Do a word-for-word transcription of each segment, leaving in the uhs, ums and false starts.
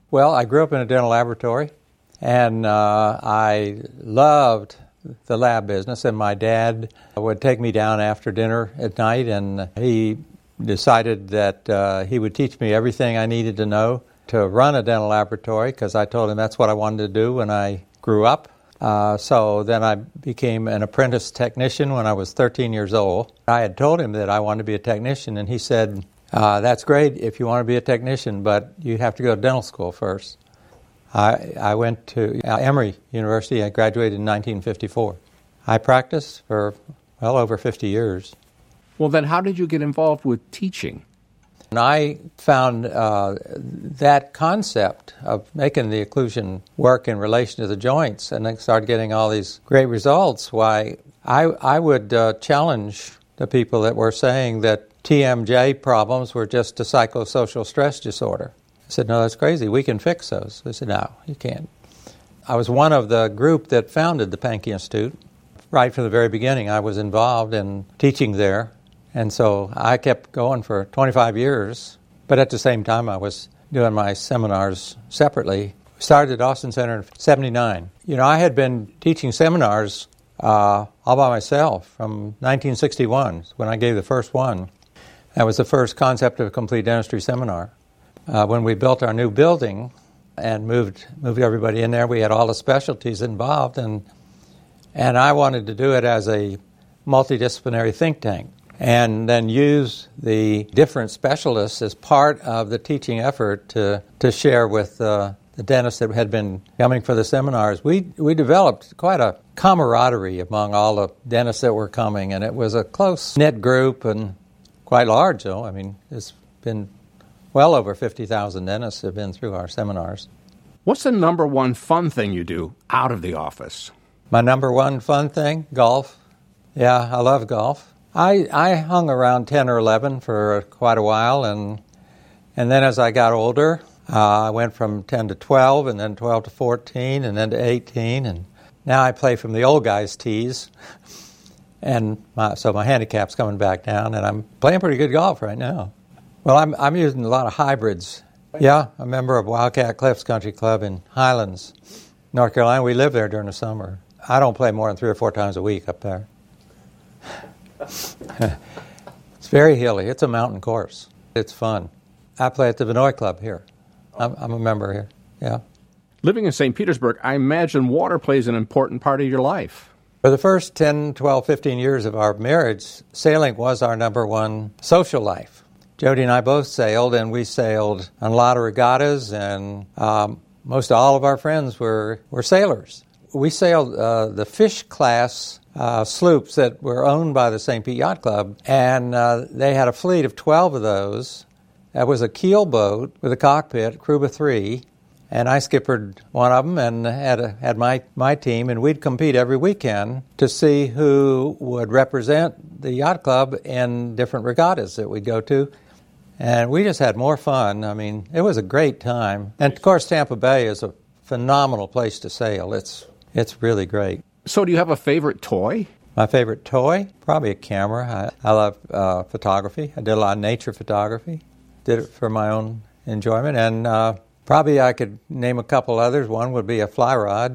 Well, I grew up in a dental laboratory, and uh, I loved the lab business, and my dad would take me down after dinner at night, and he decided that uh, he would teach me everything I needed to know to run a dental laboratory, because I told him that's what I wanted to do when I grew up. Uh, so then I became an apprentice technician when I was thirteen years old. I had told him that I wanted to be a technician, and he said, uh, that's great if you want to be a technician, but you have to go to dental school first. I, I went to Emory University. I graduated in nineteen fifty-four. I practiced for well over fifty years. Well, then how did you get involved with teaching? And I found uh, that concept of making the occlusion work in relation to the joints, and I started getting all these great results. Why, I, I would uh, challenge the people that were saying that T M J problems were just a psychosocial stress disorder. I said, no, that's crazy. We can fix those. They said, no, you can't. I was one of the group that founded the Pankey Institute. Right from the very beginning, I was involved in teaching there. And so I kept going for twenty-five years. But at the same time, I was doing my seminars separately. Started at Austin Center in seventy-nine. You know, I had been teaching seminars uh, all by myself from nineteen sixty-one, when I gave the first one. That was the first Concept of Complete Dentistry seminar. Uh, when we built our new building and moved moved everybody in there, we had all the specialties involved, and and I wanted to do it as a multidisciplinary think tank, and then use the different specialists as part of the teaching effort to to share with uh, the dentists that had been coming for the seminars. We we developed quite a camaraderie among all the dentists that were coming, and it was a close-knit group and quite large, though. I mean, it's been well over fifty thousand dentists have been through our seminars. What's the number one fun thing you do out of the office? My number one fun thing? Golf. Yeah, I love golf. I, I hung around ten or eleven for quite a while, and and then as I got older, uh, I went from ten to twelve, and then twelve to fourteen, and then to eighteen, and now I play from the old guys' tees, and my, so my handicap's coming back down, and I'm playing pretty good golf right now. Well, I'm I'm using a lot of hybrids. Yeah, I'm a member of Wildcat Cliffs Country Club in Highlands, North Carolina. We live there during the summer. I don't play more than three or four times a week up there. It's very hilly. It's a mountain course. It's fun. I play at the Vinoy Club here. I'm, I'm a member here, yeah. Living in Saint Petersburg, I imagine water plays an important part of your life. For the first ten, twelve, fifteen years of our marriage, sailing was our number one social life. Jody and I both sailed, and we sailed on a lot of regattas, and um, most all of our friends were, were sailors. We sailed uh, the fish class uh, sloops that were owned by the Saint Pete Yacht Club, and uh, they had a fleet of twelve of those. That was a keel boat with a cockpit, crew of three, and I skippered one of them and had a, had my, my team, and we'd compete every weekend to see who would represent the yacht club in different regattas that we'd go to. And we just had more fun. I mean, it was a great time. And, of course, Tampa Bay is a phenomenal place to sail. It's it's really great. So do you have a favorite toy? My favorite toy? Probably a camera. I, I love uh, photography. I did a lot of nature photography. Did it for my own enjoyment. And uh, probably I could name a couple others. One would be a fly rod,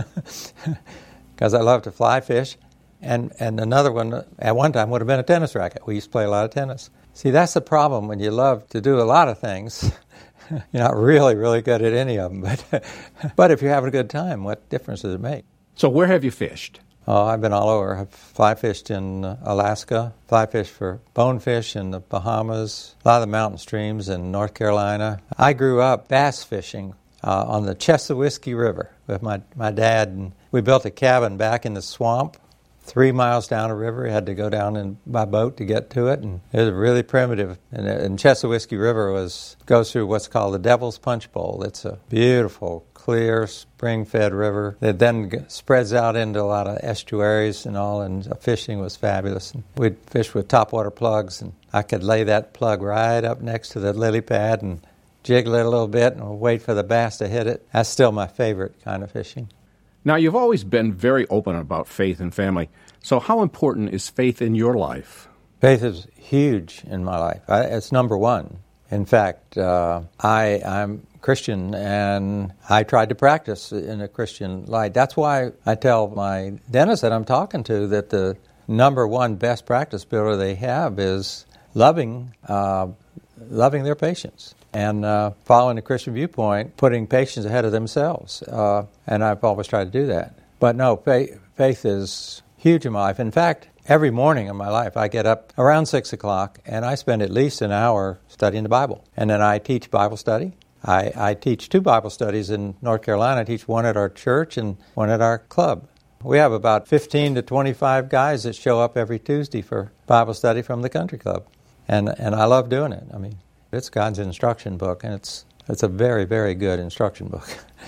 because I love to fly fish. And, and another one, at one time, would have been a tennis racket. We used to play a lot of tennis. See, that's the problem when you love to do a lot of things. You're not really, really good at any of them. But, but if you're having a good time, what difference does it make? So where have you fished? Oh, I've been all over. I've fly fished in Alaska, fly fished for bonefish in the Bahamas, a lot of the mountain streams in North Carolina. I grew up bass fishing uh, on the Chesapeake River with my, my dad. And we built a cabin back in the swamp. Three miles down a river, you had to go down in, by boat to get to it, and it was really primitive. And, and Chesapeake River was goes through what's called the Devil's Punch Bowl. It's a beautiful, clear, spring-fed river that then spreads out into a lot of estuaries and all, and fishing was fabulous. And we'd fish with topwater plugs, and I could lay that plug right up next to the lily pad and jiggle it a little bit and wait for the bass to hit it. That's still my favorite kind of fishing. Now, you've always been very open about faith and family. So how important is faith in your life? Faith is huge in my life. I, it's number one. In fact, uh, I, I'm Christian, and I tried to practice in a Christian light. That's why I tell my dentist that I'm talking to that the number one best practice builder they have is loving, uh, loving their patients and uh, following the Christian viewpoint, putting patients ahead of themselves. Uh, and I've always tried to do that. But no, faith, faith is huge in my life. In fact, every morning in my life, I get up around six o'clock, and I spend at least an hour studying the Bible. And then I teach Bible study. I, I teach two Bible studies in North Carolina. I teach one at our church and one at our club. We have about fifteen to twenty-five guys that show up every Tuesday for Bible study from the country club. And and I love doing it. I mean, it's God's instruction book, and it's it's a very, very good instruction book.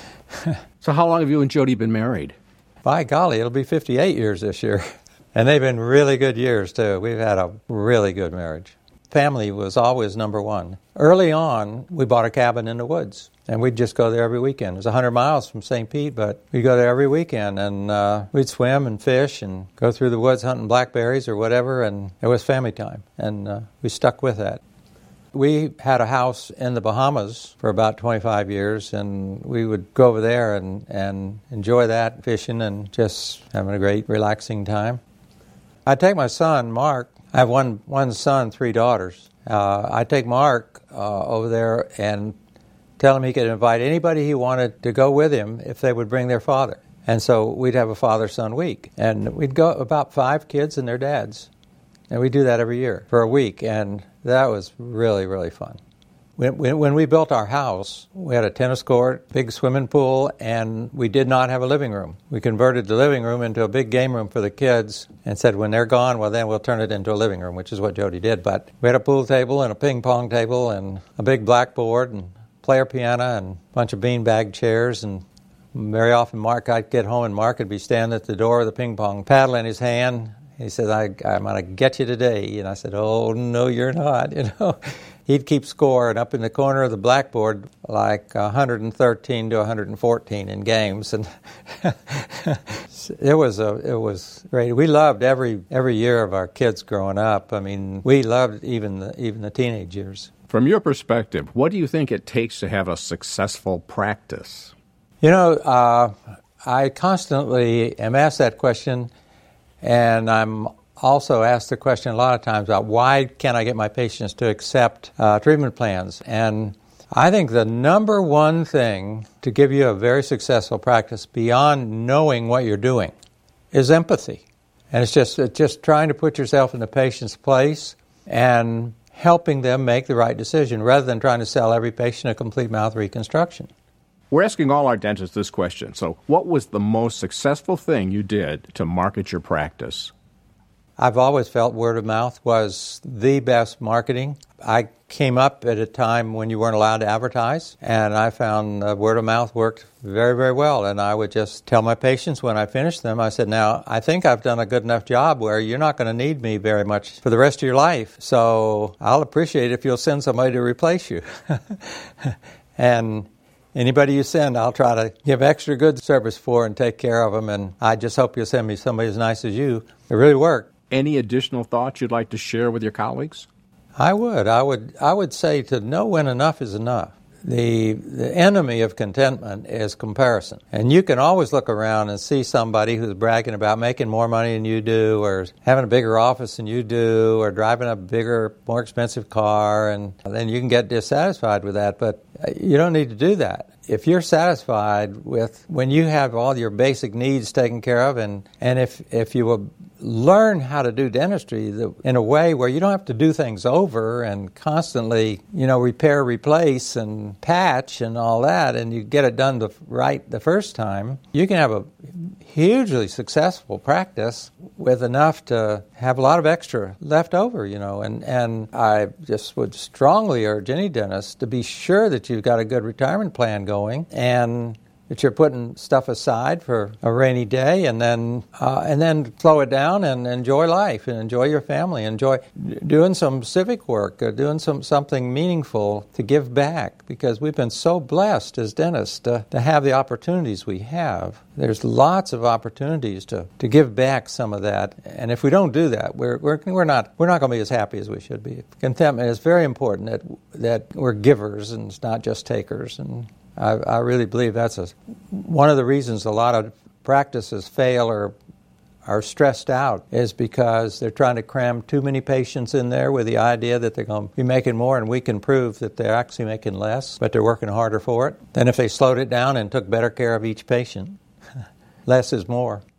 So how long have you and Jody been married? By golly, it'll be fifty-eight years this year. And they've been really good years, too. We've had a really good marriage. Family was always number one. Early on, we bought a cabin in the woods, and we'd just go there every weekend. It was one hundred miles from Saint Pete, but we'd go there every weekend, and uh, we'd swim and fish and go through the woods hunting blackberries or whatever, and it was family time, and uh, we stuck with that. We had a house in the Bahamas for about twenty-five years, and we would go over there and, and enjoy that, fishing and just having a great, relaxing time. I take my son, Mark. I have one one son, three daughters. Uh, I take Mark uh, over there and tell him he could invite anybody he wanted to go with him if they would bring their father. And so we'd have a father-son week. And we'd go about five kids and their dads. And we do that every year for a week. And that was really, really fun. When, when, when we built our house, we had a tennis court, big swimming pool, and we did not have a living room. We converted the living room into a big game room for the kids and said when they're gone, well, then we'll turn it into a living room, which is what Jody did. But we had a pool table and a ping pong table and a big blackboard and player piano and a bunch of beanbag chairs. And very often Mark, I'd get home and Mark would be standing at the door with a ping pong paddle in his hand. He said, I, I'm going to get you today. And I said, oh, no, you're not, you know. He'd keep score, and up in the corner of the blackboard, like one hundred thirteen to one hundred fourteen in games, and it was a it was great. We loved every every year of our kids growing up. I mean, we loved even the, even the teenage years. From your perspective, what do you think it takes to have a successful practice? You know, uh, I constantly am asked that question, and I'm also asked the question a lot of times about why can't I get my patients to accept uh, treatment plans. And I think the number one thing to give you a very successful practice beyond knowing what you're doing is empathy. And it's just it's just trying to put yourself in the patient's place and helping them make the right decision rather than trying to sell every patient a complete mouth reconstruction. We're asking all our dentists this question. So what was the most successful thing you did to market your practice? I've always felt word of mouth was the best marketing. I came up at a time when you weren't allowed to advertise, and I found uh, word of mouth worked very, very well. And I would just tell my patients when I finished them, I said, now, I think I've done a good enough job where you're not going to need me very much for the rest of your life. So I'll appreciate it if you'll send somebody to replace you. And anybody you send, I'll try to give extra good service for and take care of them. And I just hope you'll send me somebody as nice as you. It really worked. Any additional thoughts you'd like to share with your colleagues? I would. I would I would say to know when enough is enough. The the enemy of contentment is comparison. And you can always look around and see somebody who's bragging about making more money than you do, or having a bigger office than you do, or driving a bigger, more expensive car, and then you can get dissatisfied with that. But you don't need to do that. If you're satisfied with when you have all your basic needs taken care of, and, and if, if you will learn how to do dentistry in a way where you don't have to do things over and constantly, you know, repair, replace, and patch and all that, and you get it done the, right the first time, you can have a hugely successful practice with enough to have a lot of extra left over, you know. And, and I just would strongly urge any dentist to be sure that you've got a good retirement plan going and that you're putting stuff aside for a rainy day, and then uh, and then slow it down and enjoy life and enjoy your family, enjoy doing some civic work, or doing some something meaningful to give back, because we've been so blessed as dentists to, to have the opportunities we have. There's lots of opportunities to, to give back some of that, and if we don't do that, we're we're, we're not we're not going to be as happy as we should be. Contentment is very important, that that we're givers and it's not just takers, and I, I really believe that's a, one of the reasons a lot of practices fail or are stressed out, is because they're trying to cram too many patients in there with the idea that they're going to be making more, and we can prove that they're actually making less, but they're working harder for it than if they slowed it down and took better care of each patient. Less is more.